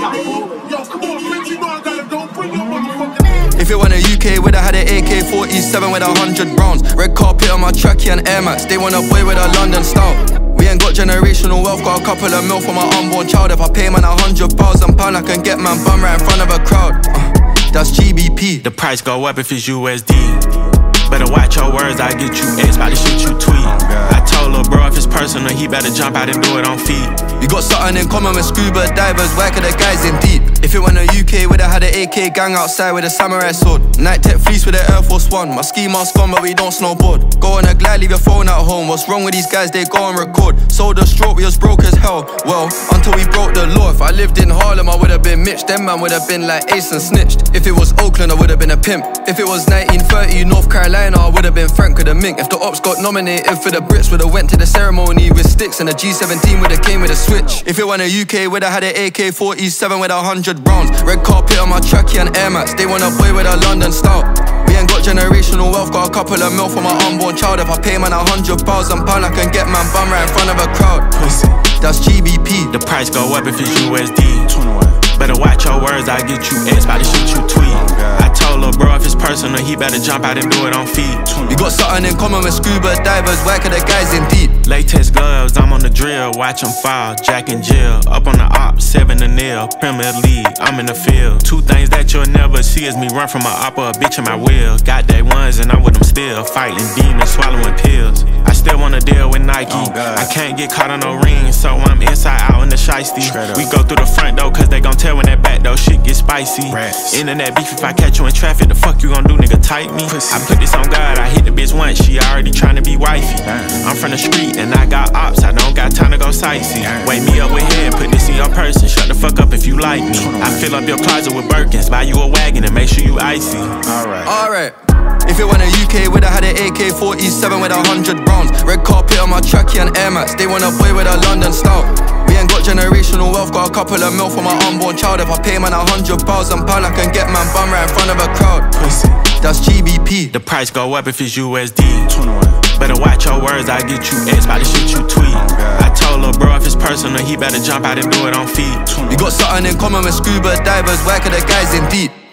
Yo, come on, bitch, you know I gotta go. Bring your motherfucking. If it went a UK, would've had an AK-47 with 100 rounds. Red carpet on my trackie and Air Max. They want a boy with a London style. We ain't got generational wealth, got a couple of mil for my unborn child. If I pay man £100,000, I can get man bum right in front of a crowd. That's GBP. The price go up if it's USD. Better watch your words, I get you X by the shit you tweet. I told lil' bro if it's personal, he better jump out and do it on feet. We got something in common with scuba divers, whack of the guys in deep. If it went a UK, would've had an AK gang outside with a samurai sword. Night tech fleece with the Air Force One. My ski mask on, but we don't snowboard. Go on a glide, leave your phone at home. What's wrong with these guys? They go and record. Sold a stroke, we was broke as hell. Well, until we broke the law. If I lived in Harlem, I would've been Mitch. Them man would've been like Ace and snitched. If it was Oakland, I would've been a pimp. If it was 1930, North Carolina, I would've been Frank with a mink. If the ops got nominated for the Brits, would've went to the ceremony with sticks. And the G17 would've came with a switch. If it went a UK, would've had an AK-47 with 100 rounds. Red carpet on my trackie and Air Max. They want a boy with a London style. We ain't got generational wealth, got a couple of mil for my unborn child. If I pay man £100,000, I can get man bum right in front of a crowd. That's GBP. The price go up if it's USD. Better watch your words, I get you X by the shit you tweet. I told lil' bro if it's personal, he better jump out and do it on feet. We got something in common with scuba divers, whack of the guys in deep. Latex gloves, I'm on the drill, watch them fall. Jack and Jill, up on the op, 7 to nil. Premier League, I'm in the field. Two things that you'll never see is me run from a op or a bitch in my wheel. Got day ones and I'm with them still, fighting demons, swallowing pills. I still wanna deal with Nike. I can't get caught on no ring, so I'm inside out in the shiesty. We go through the front door, cause they gon' tell when that back door shit get spicy. Internet beef, if I catch you in traffic, the fuck you gon' do, nigga, tight me? I put this on God, I hit the bitch once, she already tryna be wifey. I'm from the street and I got ops, I don't got time to go sightsee. Wake me up with head, put this in your purse and shut the fuck up if you like me. I fill up your closet with Birkins, buy you a wagon and make sure you icy. Alright. If it went a UK, would've had an AK-47 with 100 rounds. Red carpet on my trackie and Air Max. They want a boy with a London style. We ain't got generational wealth, got a couple of mil for my unborn child. If I pay man £100,000, I can get man bum right in front of a crowd. That's GBP. The price go up if it's USD. Better watch your words, I get you X by the shit you tweet. I told lil' bro if it's personal, he better jump out and do it on feet. We got something in common with scuba divers, whack of the guys in deep.